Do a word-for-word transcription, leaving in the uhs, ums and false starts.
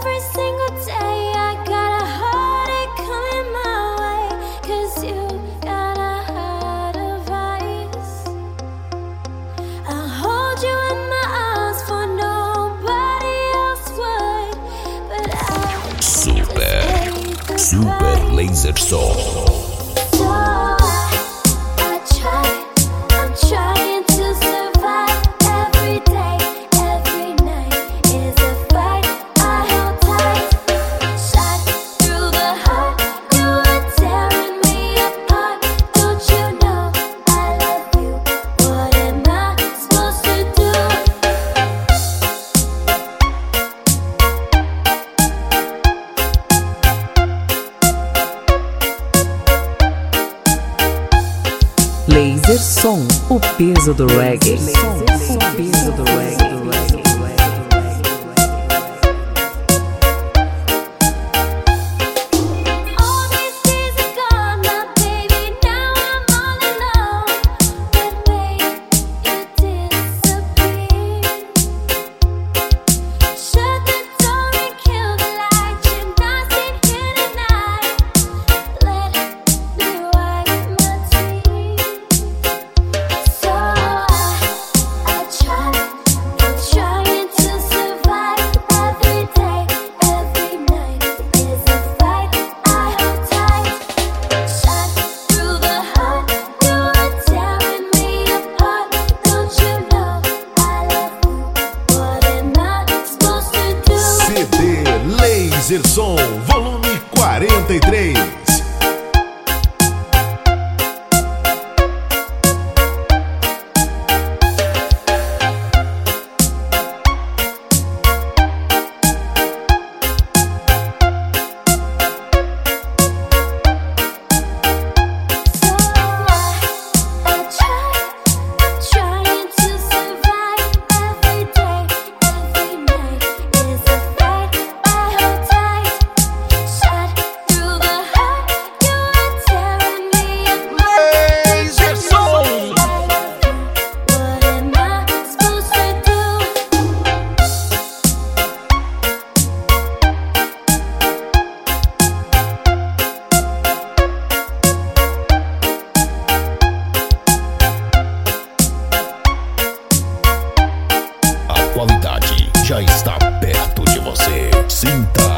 every single day I got a heartache coming my way, 'cause you got a heart of ice. I'll hold you in my arms for nobody else would, but I Super, Super Laser Som. Laser Som, o peso do reggae. O peso do reggae. Laser Som, volume quarenta e três. A qualidade já está perto de você. Sinta